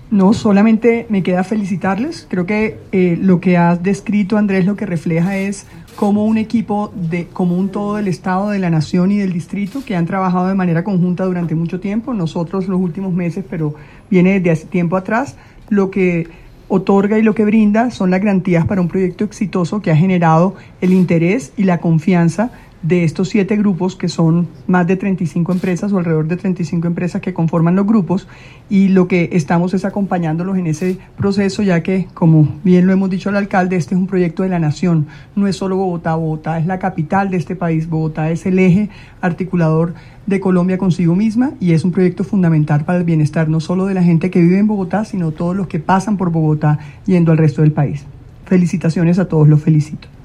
No, solamente me queda felicitarles. Creo que lo que has descrito, Andrés, lo que refleja es cómo un equipo como un todo del Estado, de la Nación y del Distrito, que han trabajado de manera conjunta durante mucho tiempo, nosotros los últimos meses, pero viene desde hace tiempo atrás, lo que otorga y lo que brinda son las garantías para un proyecto exitoso que ha generado el interés y la confianza de estos 7 grupos, que son más de 35 empresas o alrededor de 35 empresas que conforman los grupos, y lo que estamos es acompañándolos en ese proceso, ya que, como bien lo hemos dicho al alcalde, este es un proyecto de la nación, no es solo Bogotá. Bogotá es la capital de este país, Bogotá es el eje articulador de Colombia consigo misma, y es un proyecto fundamental para el bienestar no solo de la gente que vive en Bogotá, sino todos los que pasan por Bogotá yendo al resto del país. Felicitaciones a todos, los felicito.